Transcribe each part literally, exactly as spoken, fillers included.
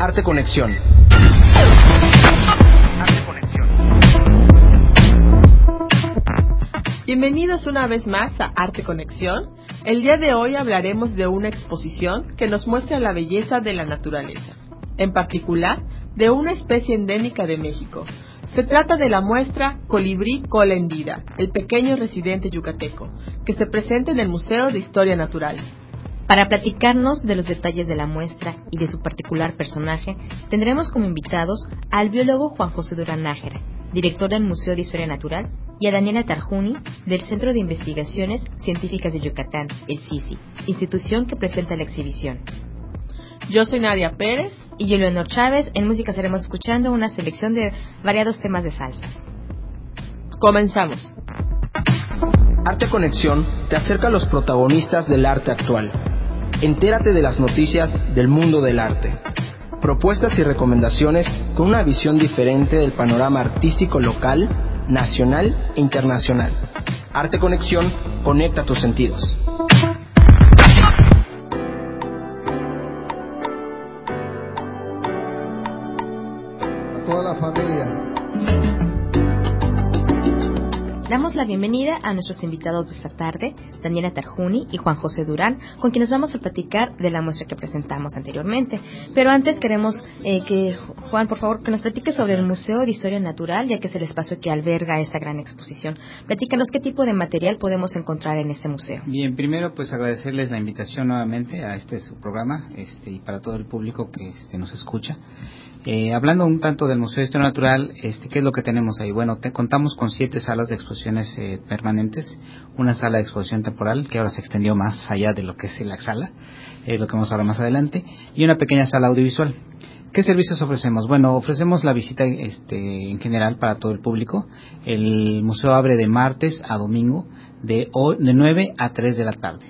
Arte Conexión. Arte Conexión. Bienvenidos una vez más a Arte Conexión. El día de hoy hablaremos de una exposición que nos muestra la belleza de la naturaleza, en particular de una especie endémica de México. Se trata de la muestra Colibrí Cola Hendida, el pequeño residente yucateco, que se presenta en el Museo de Historia Natural. Para platicarnos de los detalles de la muestra y de su particular personaje, tendremos como invitados al biólogo Juan José Durán Nájera, director del Museo de Historia Natural, y a Daniela Tarjuni, del Centro de Investigaciones Científicas de Yucatán, el C I C I, institución que presenta la exhibición. Yo soy Nadia Pérez. Y yo, Leonor Chávez. En música estaremos escuchando una selección de variados temas de salsa. Comenzamos. Arte Conexión te acerca a los protagonistas del arte actual. Entérate de las noticias del mundo del arte. Propuestas y recomendaciones con una visión diferente del panorama artístico local, nacional e internacional. Arte Conexión conecta tus sentidos. A toda la familia. Damos la bienvenida a nuestros invitados de esta tarde, Daniela Tarjuni y Juan José Durán, con quienes vamos a platicar de la muestra que presentamos anteriormente. Pero antes queremos eh, que, Juan, por favor, que nos platique sobre el Museo de Historia Natural, ya que es el espacio que alberga esta gran exposición. Platícanos qué tipo de material podemos encontrar en este museo. Bien, primero pues agradecerles la invitación nuevamente a este su programa este, y para todo el público que este, nos escucha. Eh, hablando un tanto del Museo de Historia Natural, este, ¿qué es lo que tenemos ahí? Bueno, te, contamos con siete salas de exposiciones eh, permanentes, una sala de exposición temporal que ahora se extendió más allá de lo que es la sala, es lo que vamos a hablar más adelante, y una pequeña sala audiovisual. ¿Qué servicios ofrecemos? Bueno, ofrecemos la visita este, en general para todo el público. El museo abre de martes a domingo de, de nueve a tres de la tarde.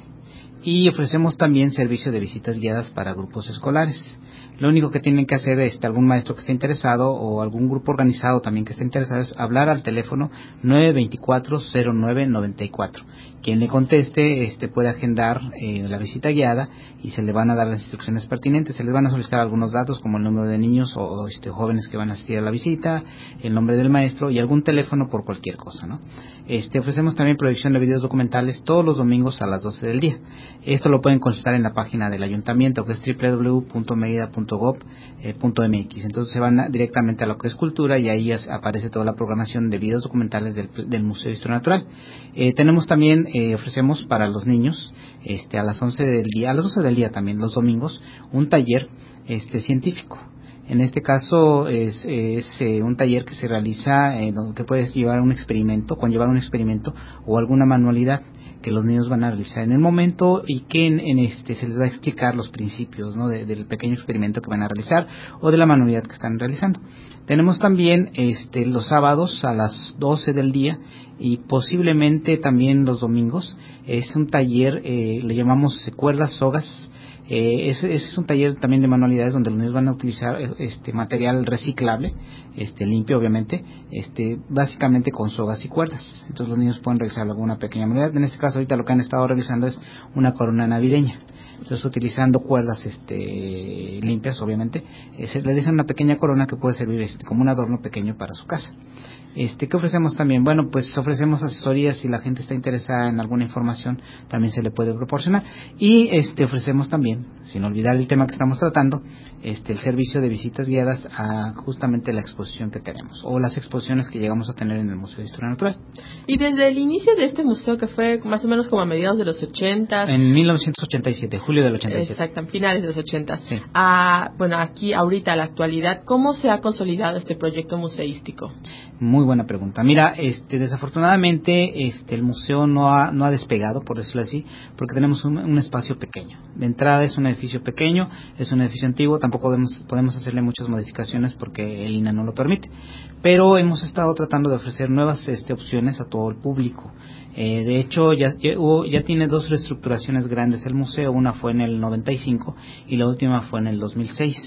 Y ofrecemos también servicio de visitas guiadas para grupos escolares. Lo único que tienen que hacer este, algún maestro que esté interesado o algún grupo organizado también que esté interesado es hablar al teléfono nueve dos cuatro, cero nueve nueve cuatro. Quien le conteste este, puede agendar eh, la visita guiada y se le van a dar las instrucciones pertinentes. Se les van a solicitar algunos datos como el número de niños o, o este, jóvenes que van a asistir a la visita, el nombre del maestro y algún teléfono por cualquier cosa, ¿no? Este, ofrecemos también proyección de videos documentales todos los domingos a las doce del día. Esto lo pueden consultar en la página del ayuntamiento, que es doble u doble u doble u punto merida punto gob punto eme equis. Entonces se van a, directamente a lo que es cultura y ahí aparece toda la programación de videos documentales del, del Museo de Historia Natural. Eh, tenemos también, eh, ofrecemos para los niños, este, a las once del día, a las doce del día también, los domingos, un taller este, científico. En este caso es, es eh, un taller que se realiza, eh, que puedes llevar un experimento, conllevar un experimento o alguna manualidad que los niños van a realizar en el momento y que en, en este se les va a explicar los principios, ¿no? de, del pequeño experimento que van a realizar o de la manualidad que están realizando. Tenemos también este, los sábados a las doce del día y posiblemente también los domingos. Es un taller, eh, le llamamos cuerdas, sogas. Eh, ese, ese es un taller también de manualidades donde los niños van a utilizar este material reciclable, este limpio obviamente, este básicamente con sogas y cuerdas. Entonces los niños pueden realizar alguna pequeña manualidad. En este caso ahorita lo que han estado realizando es una corona navideña. Entonces utilizando cuerdas este limpias obviamente, eh, se realiza una pequeña corona que puede servir este, como un adorno pequeño para su casa. Este, ¿qué ofrecemos también? Bueno, pues ofrecemos asesorías si la gente está interesada en alguna información, también se le puede proporcionar. Y este ofrecemos también, sin olvidar el tema que estamos tratando, este el servicio de visitas guiadas a justamente la exposición que tenemos o las exposiciones que llegamos a tener en el Museo de Historia Natural. Y desde el inicio de este museo, que fue más o menos como a mediados de los ochentas. En mil novecientos ochenta y siete, julio del ochenta y siete. Exacto, finales de los ochentas. Sí. Ah, bueno, aquí ahorita a la actualidad, ¿cómo se ha consolidado este proyecto museístico? Muy buena pregunta. Mira, este, desafortunadamente, este, el museo no ha, no ha despegado, por decirlo así, porque tenemos un, un espacio pequeño. De entrada es un edificio pequeño, es un edificio antiguo, tampoco podemos, podemos hacerle muchas modificaciones porque el I N A no lo permite. Pero hemos estado tratando de ofrecer nuevas este, opciones a todo el público. Eh, de hecho, ya, ya, hubo, ya tiene dos reestructuraciones grandes el museo. Una fue en el noventa y cinco y la última fue en el dos mil seis.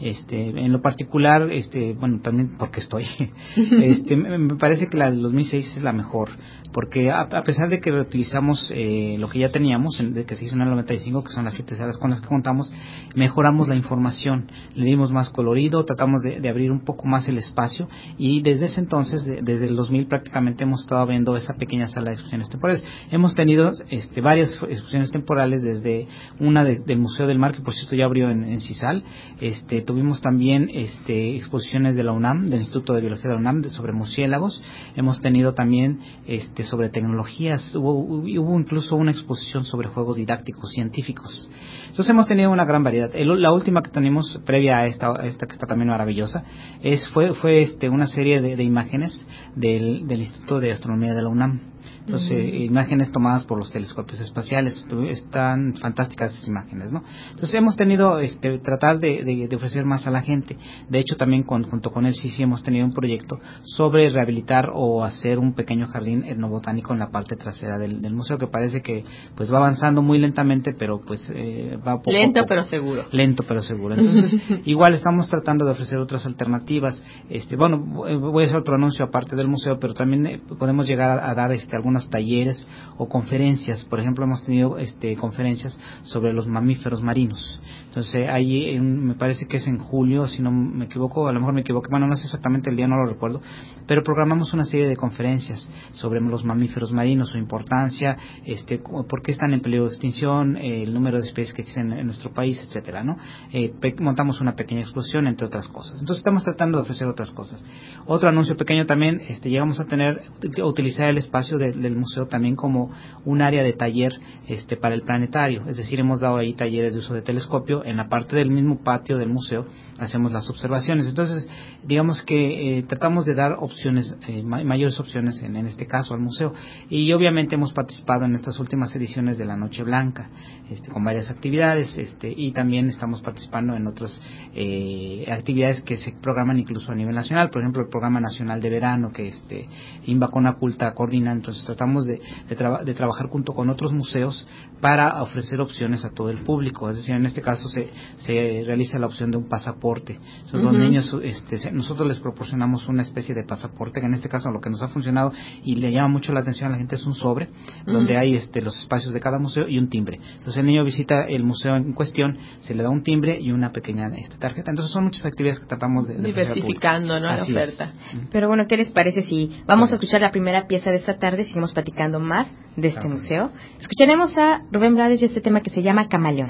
Este, en lo particular, este, bueno, también porque estoy, este, me parece que la del dos mil seis es la mejor, porque a, a pesar de que reutilizamos eh, lo que ya teníamos, de que se hizo en el noventa y cinco, que son las siete salas con las que contamos, mejoramos la información, le dimos más colorido, tratamos de, de abrir un poco más el espacio, y desde ese entonces, de, desde el dos mil prácticamente hemos estado viendo esa pequeña sala de exposiciones temporales. Hemos tenido este, varias exposiciones temporales, desde una de, del Museo del Mar, que por cierto ya abrió en, en Cisal. Este, tuvimos también este, exposiciones de la UNAM, del Instituto de Biología de la UNAM, de, sobre murciélagos. Hemos tenido también este, sobre tecnologías, hubo, hubo incluso una exposición sobre juegos didácticos científicos. Entonces hemos tenido una gran variedad. El, la última que tenemos, previa a esta, a esta que está también maravillosa, es fue fue este, una serie de, de imágenes del, del Instituto de Astronomía de la UNAM. Entonces, uh-huh. imágenes tomadas por los telescopios espaciales, están fantásticas esas imágenes, ¿no? Entonces hemos tenido, este, tratar de, de, de ofrecer más a la gente. De hecho, también con, junto con él sí, sí hemos tenido un proyecto sobre rehabilitar o hacer un pequeño jardín etnobotánico en la parte trasera del, del museo, que parece que pues va avanzando muy lentamente, pero pues eh, va poco lento a poco. pero seguro. Lento pero seguro. Entonces, igual estamos tratando de ofrecer otras alternativas. Este, bueno, voy a hacer otro anuncio aparte del museo, pero también eh, podemos llegar a, a dar este algunos talleres o conferencias. Por ejemplo, hemos tenido este conferencias sobre los mamíferos marinos. Entonces, ahí en, me parece que es en julio, si no me equivoco, a lo mejor me equivoco, bueno, no sé exactamente el día, no lo recuerdo, pero programamos una serie de conferencias sobre los mamíferos marinos, su importancia, este, por qué están en peligro de extinción, eh, el número de especies que existen en nuestro país, etcétera, ¿no? Eh, pe- montamos una pequeña exposición, entre otras cosas. Entonces, estamos tratando de ofrecer otras cosas. Otro anuncio pequeño también, este, llegamos a tener, a utilizar el espacio de, del museo también como un área de taller este para el planetario, es decir, hemos dado ahí talleres de uso de telescopio. En la parte del mismo patio del museo hacemos las observaciones. Entonces, digamos que eh, tratamos de dar opciones, eh, may- mayores opciones en, en este caso al museo, y obviamente hemos participado en estas últimas ediciones de la Noche Blanca, este, con varias actividades, este, y también estamos participando en otras eh, actividades que se programan incluso a nivel nacional. Por ejemplo, el programa nacional de verano que este Invacona Culta coordina. Entonces tratamos de, de, traba, de trabajar junto con otros museos para ofrecer opciones a todo el público. Es decir, en este caso se, se realiza la opción de un pasaporte. Entonces, uh-huh. los niños, este, nosotros les proporcionamos una especie de pasaporte, que en este caso lo que nos ha funcionado y le llama mucho la atención a la gente es un sobre, uh-huh. donde hay este, los espacios de cada museo y un timbre. Entonces el niño visita el museo en cuestión, se le da un timbre y una pequeña esta tarjeta. Entonces son muchas actividades que tratamos de, de diversificando, ¿no? La oferta. Es. Pero bueno, ¿qué les parece si vamos okay. a escuchar la primera pieza de esta tarde? Seguimos platicando más de este okay. museo. Escucharemos a Rubén Blades y este tema que se llama Camaleón.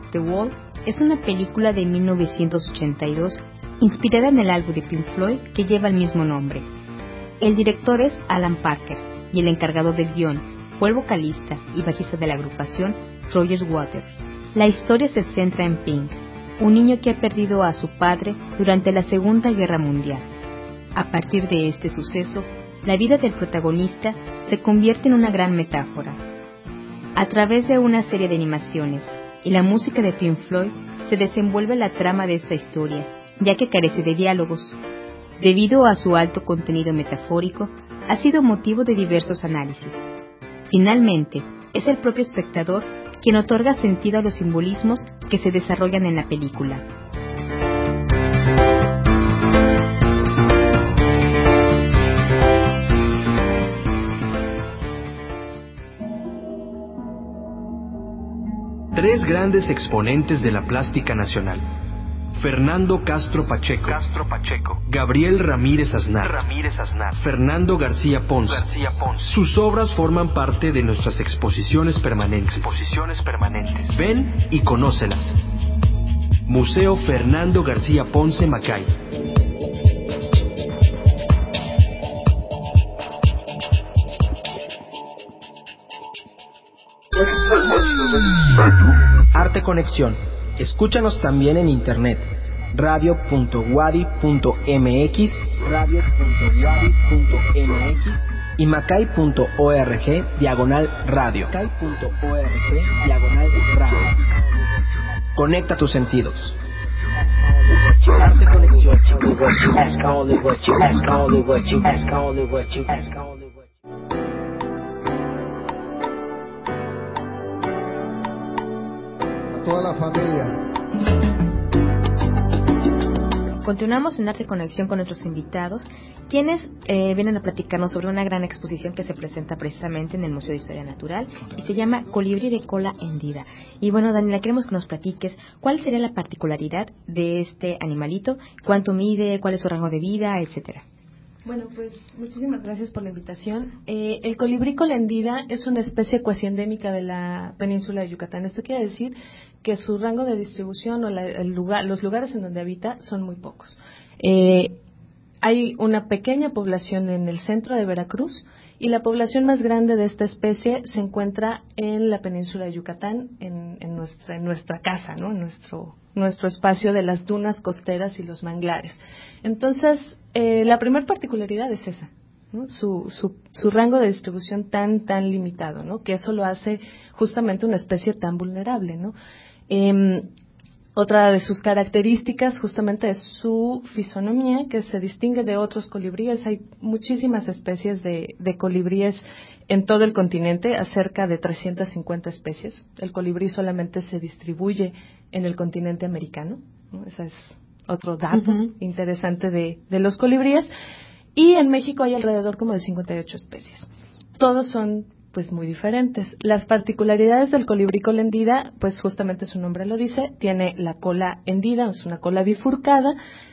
Against the Wall es una película de mil novecientos ochenta y dos inspirada en el álbum de Pink Floyd que lleva el mismo nombre. El director es Alan Parker y el encargado del guión fue el vocalista y bajista de la agrupación Roger Waters. La historia se centra en Pink, un niño que ha perdido a su padre durante la Segunda Guerra Mundial. A partir de este suceso, la vida del protagonista se convierte en una gran metáfora. A través de una serie de animaciones y la música de Pink Floyd se desenvuelve la trama de esta historia, ya que carece de diálogos. Debido a su alto contenido metafórico, ha sido motivo de diversos análisis. Finalmente, es el propio espectador quien otorga sentido a los simbolismos que se desarrollan en la película. Tres grandes exponentes de la plástica nacional: Fernando Castro Pacheco, Castro Pacheco, Gabriel Ramírez Aznar, Ramírez Aznar, Fernando García Pons. García Pons. Sus obras forman parte de nuestras exposiciones permanentes. Exposiciones permanentes. Ven y conócelas. Museo Fernando García Ponce, Macay. Arte Conexión. Escúchanos también en internet, radio punto wadi punto mx, radio punto wadi punto mx y macay punto org diagonal radio. macay punto org diagonal radio. Conecta tus sentidos. Arte Conexión. Toda la familia. Continuamos en Arte Conexión con nuestros invitados, quienes eh, vienen a platicarnos sobre una gran exposición que se presenta precisamente en el Museo de Historia Natural y se llama Colibrí de cola hendida. Y bueno, Daniela, queremos que nos platiques cuál sería la particularidad de este animalito, cuánto mide, cuál es su rango de vida, etcétera. Bueno, pues muchísimas gracias por la invitación. Eh, el colibrí cola hendida es una especie cuasi endémica de la península de Yucatán. Esto quiere decir que su rango de distribución o la, el lugar, los lugares en donde habita son muy pocos. Eh, hay una pequeña población en el centro de Veracruz y la población más grande de esta especie se encuentra en la península de Yucatán, en, en, nuestra, en nuestra casa, ¿no? En nuestro, nuestro espacio de las dunas costeras y los manglares. Entonces, eh, la primera particularidad es esa, ¿no? Su, su, su rango de distribución tan, tan limitado, ¿no? Que eso lo hace justamente una especie tan vulnerable, ¿no? Eh, Otra de sus características justamente es su fisonomía, que se distingue de otros colibríes. Hay muchísimas especies de, de colibríes en todo el continente, a cerca de trescientas cincuenta especies. El colibrí solamente se distribuye en el continente americano, ¿no? Ese es otro dato uh-huh. interesante de, de los colibríes. Y en México hay alrededor como de cincuenta y ocho especies. Todos son pues muy diferentes. Las particularidades del colibrí cola hendida, pues justamente su nombre lo dice, tiene la cola hendida, es una cola bifurcada,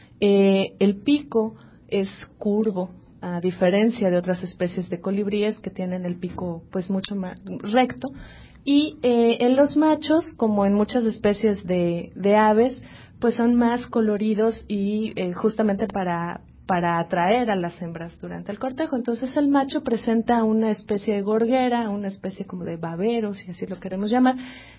eh, el pico es curvo, a diferencia de otras especies de colibríes que tienen el pico pues mucho más recto, y eh, en los machos, como en muchas especies de, de aves, pues son más coloridos y eh, justamente para para atraer a las hembras durante el cortejo. Entonces el macho presenta una especie de gorguera, una especie como de babero, si así lo queremos llamar,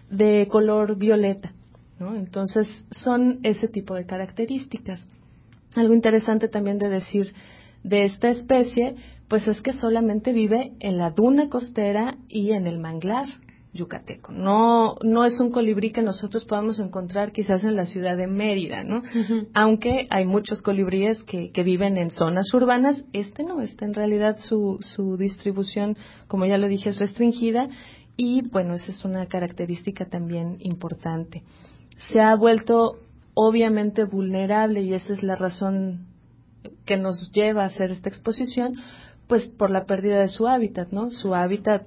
de color violeta, ¿no? Entonces son ese tipo de características. Algo interesante también de decir de esta especie, pues es que solamente vive en la duna costera y en el manglar yucateco. No, no es un colibrí que nosotros podamos encontrar quizás en la ciudad de Mérida, ¿no? Uh-huh. Aunque hay muchos colibríes que, que viven en zonas urbanas, este no, este en realidad su, su distribución, como ya lo dije, es restringida y bueno, esa es una característica también importante. Se ha vuelto obviamente vulnerable y esa es la razón que nos lleva a hacer esta exposición, pues por la pérdida de su hábitat, ¿no? Su hábitat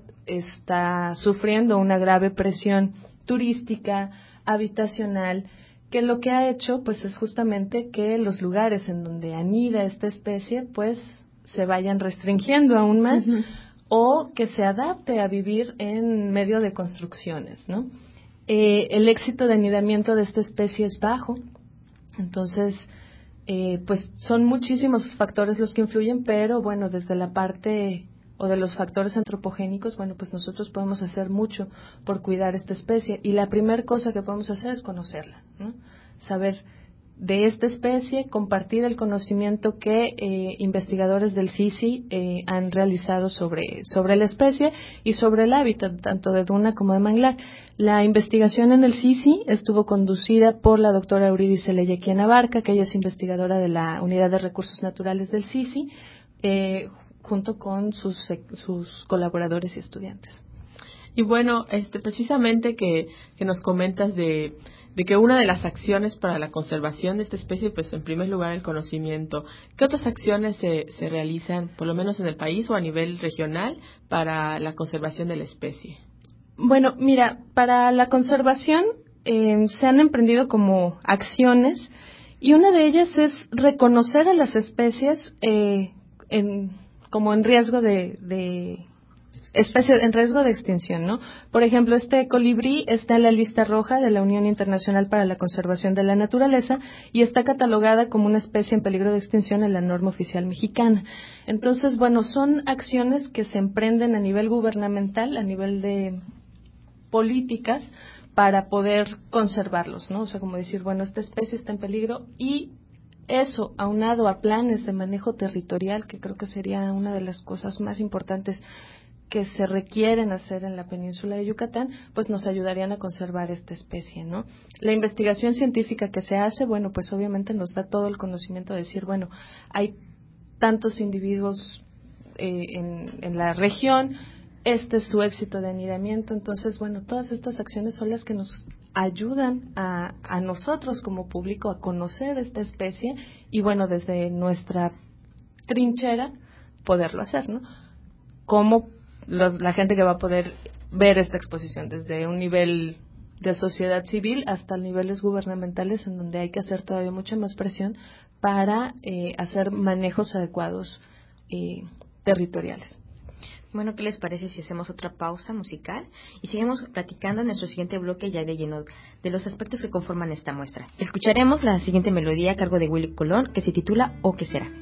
está sufriendo una grave presión turística, habitacional, que lo que ha hecho pues es justamente que los lugares en donde anida esta especie pues se vayan restringiendo aún más uh-huh. o que se adapte a vivir en medio de construcciones, ¿no? eh, el éxito de anidamiento de esta especie es bajo. Entonces, eh, pues son muchísimos factores los que influyen, pero bueno, desde la parte o de los factores antropogénicos, bueno, pues nosotros podemos hacer mucho por cuidar esta especie. Y la primera cosa que podemos hacer es conocerla, ¿no? Saber de esta especie, compartir el conocimiento que eh, investigadores del C I C I eh, han realizado sobre, sobre la especie y sobre el hábitat, tanto de duna como de manglar. La investigación en el C I C I estuvo conducida por la doctora Eurídice Leyequien Abarca, que ella es investigadora de la Unidad de Recursos Naturales del C I C I, eh, junto con sus, sus colaboradores y estudiantes. Y bueno, este, precisamente que, que nos comentas de, de que una de las acciones para la conservación de esta especie, pues en primer lugar el conocimiento. ¿Qué otras acciones se, se realizan, por lo menos en el país o a nivel regional, para la conservación de la especie? Bueno, mira, para la conservación eh, se han emprendido como acciones y una de ellas es reconocer a las especies eh, en, como en riesgo de, de especies en riesgo de extinción, ¿no? Por ejemplo, este colibrí está en la lista roja de la Unión Internacional para la Conservación de la Naturaleza y está catalogada como una especie en peligro de extinción en la norma oficial mexicana. Entonces, bueno, son acciones que se emprenden a nivel gubernamental, a nivel de políticas, para poder conservarlos, ¿no? O sea, como decir, bueno, esta especie está en peligro y eso, aunado a planes de manejo territorial, que creo que sería una de las cosas más importantes que se requieren hacer en la península de Yucatán, pues nos ayudarían a conservar esta especie, ¿no? La investigación científica que se hace, bueno, pues obviamente nos da todo el conocimiento de decir, bueno, hay tantos individuos eh, en, en la región, este es su éxito de anidamiento, entonces, bueno, todas estas acciones son las que nos ayudan a, a nosotros como público a conocer esta especie y, bueno, desde nuestra trinchera poderlo hacer, ¿no? Cómo Los, la gente que va a poder ver esta exposición desde un nivel de sociedad civil hasta niveles gubernamentales en donde hay que hacer todavía mucha más presión para eh, hacer manejos adecuados eh, territoriales. Bueno, ¿qué les parece si hacemos otra pausa musical y seguimos platicando en nuestro siguiente bloque ya de lleno de los aspectos que conforman esta muestra? Escucharemos la siguiente melodía a cargo de Willy Colón que se titula ¿O qué será?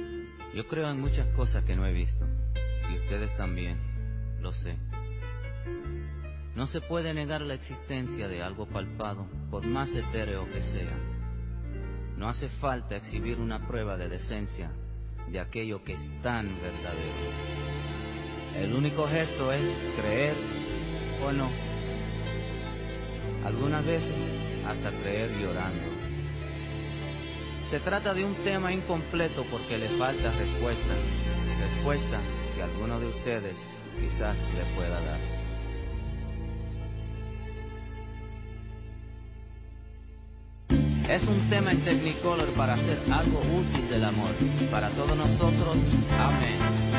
Yo creo en muchas cosas que no he visto y ustedes también. Lo sé. No se puede negar la existencia de algo palpado, por más etéreo que sea. No hace falta exhibir una prueba de decencia de aquello que es tan verdadero. El único gesto es creer o no. Algunas veces hasta creer llorando. Se trata de un tema incompleto porque le falta respuesta. Respuesta que alguno de ustedes quizás le pueda dar. Es un tema en Technicolor para hacer algo útil del amor. Para todos nosotros, amén.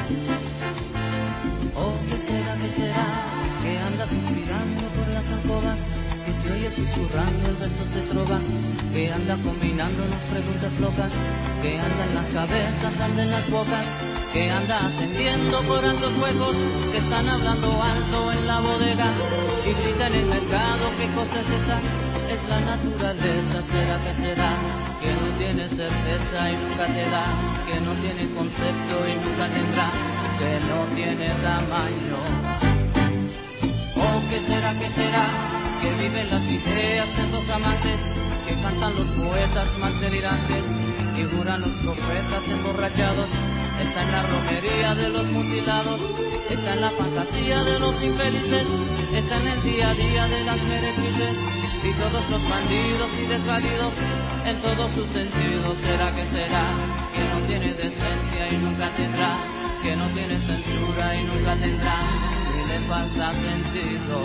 Oh, ¿qué será, qué será? Que anda suspirando por las alcobas, que se oye susurrando el versos de trova, que anda combinándonos preguntas locas, que anda en las cabezas, anda en las bocas, que anda ascendiendo por altos huecos, que están hablando alto en la bodega y grita en el mercado. ¿Qué cosa es esa? Es la naturaleza. ¿Será que será? Que no tiene certeza y nunca te da, que no tiene concepto y nunca tendrá, que no tiene tamaño. Oh, ¿qué será, qué será? Que viven las ideas de esos amantes, que cantan los poetas más delirantes y juran los profetas emborrachados. Está en la romería de los mutilados, está en la fantasía de los infelices, está en el día a día de las meretrices y todos los bandidos y desvalidos en todos sus sentidos. ¿Será que será? Que no tiene decencia y nunca tendrá, que no tiene censura y nunca tendrá, y le falta sentido.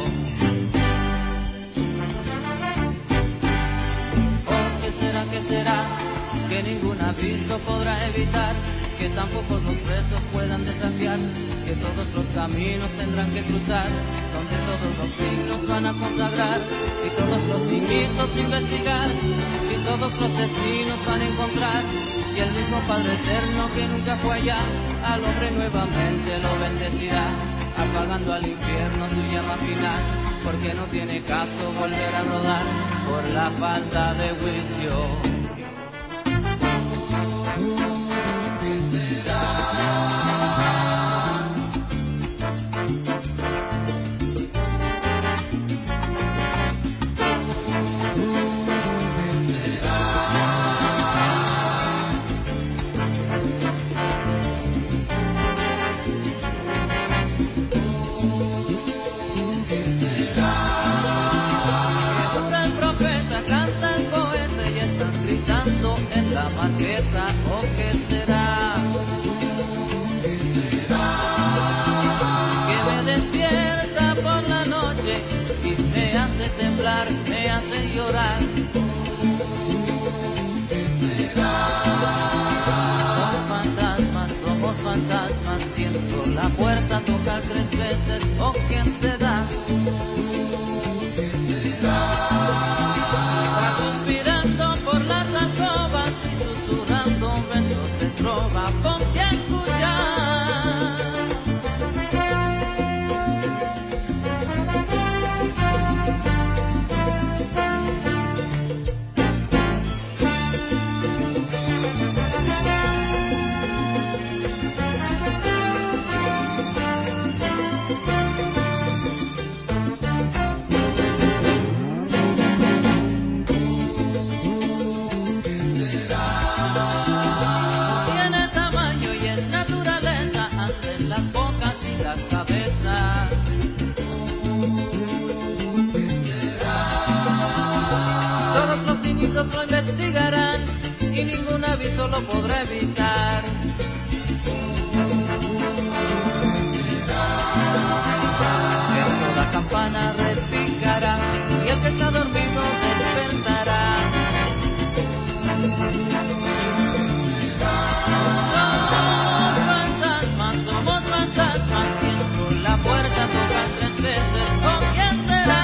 Oh, ¿qué será, qué será? Que ningún aviso podrá evitar, que tampoco los presos puedan desafiar, que todos los caminos tendrán que cruzar, donde todos los signos van a consagrar, y todos los cimientos investigar, y todos los destinos van a encontrar, y el mismo Padre Eterno que nunca fue allá, al hombre nuevamente lo bendecirá. apagando al infierno su llama final, porque no tiene caso volver a rodar por la falta de juicio. ¿O qué será? ¿Qué será? Que me despierta por la noche y me hace temblar, me hace llorar. ¿Qué será? Son fantasmas, somos fantasmas, siento la puerta tocar tres veces. ¿O quién será? ¿Qué será? Lo investigarán y ningún aviso lo podrá evitar. En toda campana repicará y el que está dormido despertará. Somos fantasmas, somos fantasmas, siento la puerta tocar tres veces. ¿O quién será?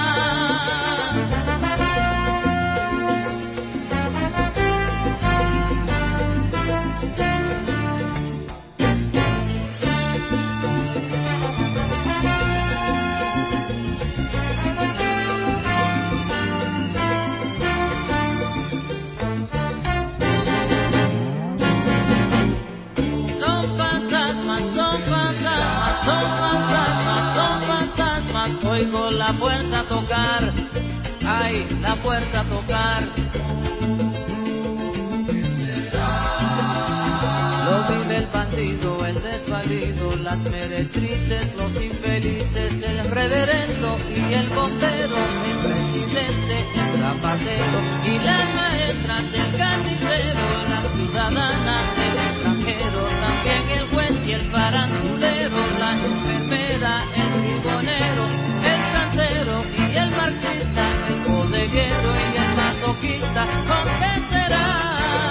Oigo la puerta tocar, ay, la puerta tocar. Lo vive el bandido, el desvalido, las meretrices, los infelices, el reverendo y el bombero, el presidente, el zapatero y las maestras, el carnicero, la ciudadana, el extranjero, también el juez y el farandulero, la enfermera, el trigonero, y el marxista, el bodeguero y el masoquista. ¿Con qué será?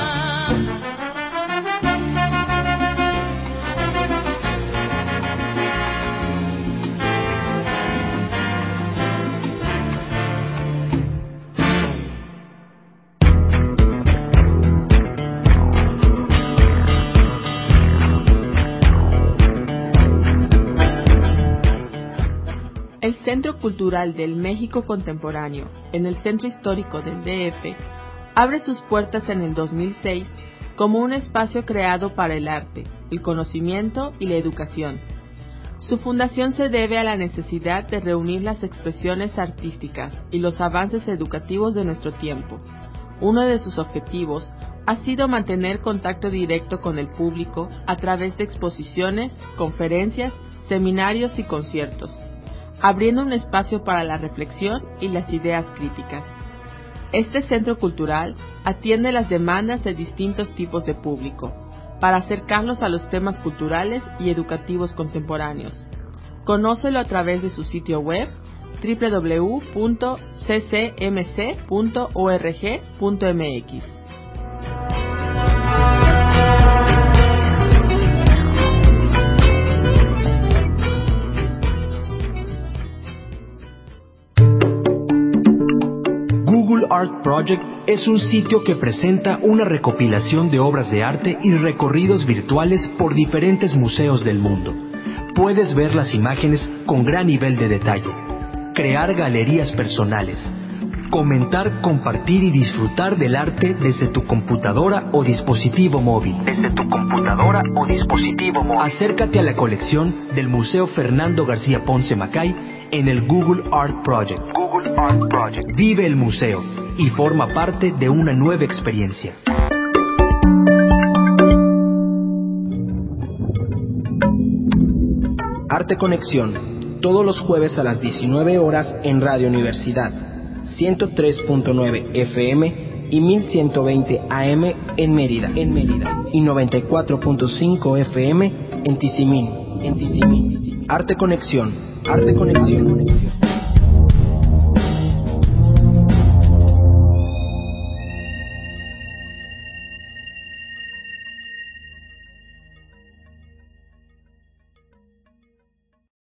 El Centro Cultural del México Contemporáneo, en el Centro Histórico del D F, abre sus puertas en el dos mil seis como un espacio creado para el arte, el conocimiento y la educación. Su fundación se debe a la necesidad de reunir las expresiones artísticas y los avances educativos de nuestro tiempo. Uno de sus objetivos ha sido mantener contacto directo con el público a través de exposiciones, conferencias, seminarios y conciertos, abriendo un espacio para la reflexión y las ideas críticas. Este centro cultural atiende las demandas de distintos tipos de público, para acercarlos a los temas culturales y educativos contemporáneos. Conócelo a través de su sitio web doble u doble u doble u punto c c m c punto org punto m x. Google Art Project es un sitio que presenta una recopilación de obras de arte y recorridos virtuales por diferentes museos del mundo. Puedes ver las imágenes con gran nivel de detalle, crear galerías personales, comentar, compartir y disfrutar del arte desde tu computadora o dispositivo móvil. Desde tu computadora o dispositivo móvil. Acércate a la colección del Museo Fernando García Ponce Macay en el Google Art Project. Google Art Project. Vive el museo y forma parte de una nueva experiencia. Arte Conexión, todos los jueves a las diecinueve horas en Radio Universidad, ciento tres punto nueve F M y mil ciento veinte A M en Mérida, en Mérida, y noventa y cuatro punto cinco F M en Tizimín, en Tizimín. Arte Conexión, Arte Conexión.